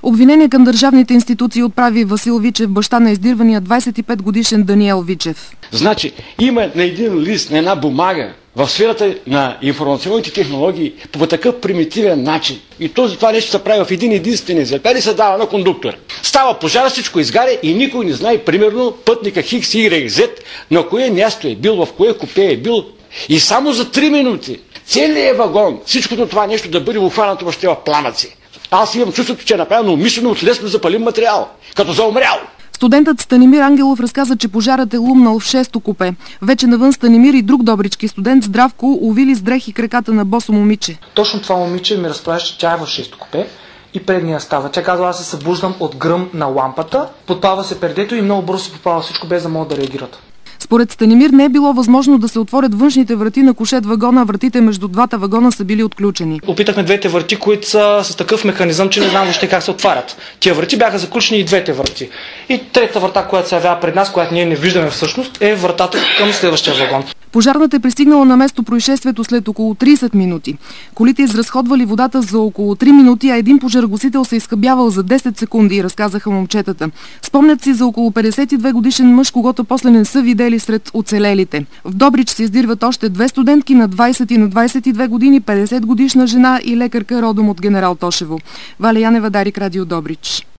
Обвинение към държавните институции отправи Васил Вичев, баща на издирвания 25-годишен Даниел Вичев. Значи, има на един лист, на една бумага, в сферата на информационните технологии по такъв примитивен начин. И това нещо се прави в един единствен езерпер и се дава на кондуктор. Става пожар, всичко изгаря и никой не знае, примерно, пътника Хикс, Y, Z, на кое място е бил, в кое купе е бил. И само за 3 минути целият вагон, всичкото това нещо да бъде обхванато въобще в пламъци. Аз имам чувството, че е направено умишлено от лесно запалим материал, като заумрял. Студентът Станимир Ангелов разказа, че пожарът е лумнал в 6-то купе. Вече навън Станимир и друг добрички студент Здравко увили с дрехи краката на босо момиче. Точно това момиче ми разправяше, че тя е в 6-то купе и предния става. Тя казва, аз се събуждам от гръм на лампата, подпава се пердето и много бързо се попава всичко, без да могат да реагират. Според Станимир не е било възможно да се отворят външните врати на кушет вагона, а вратите между двата вагона са били отключени. Опитахме двете врати, които са с такъв механизъм, че не знам въобще как се отварят. Тия врати бяха заключени и двете врати. И трета врата, която се явява пред нас, която ние не виждаме всъщност, е вратата към следващия вагон. Пожарната е пристигнала на место происшествието след около 30 минути. Колите изразходвали водата за около 3 минути, а един пожарогасител се изхъбявал за 10 секунди, разказаха момчетата. Спомнят си за около 52 годишен мъж, когото после не са видели сред оцелелите. В Добрич се издирват още 2 студентки на 20 и на 22 години, 50 годишна жена и лекарка родом от Генерал Тошево. Валя Янева, Дарик, Радио Добрич.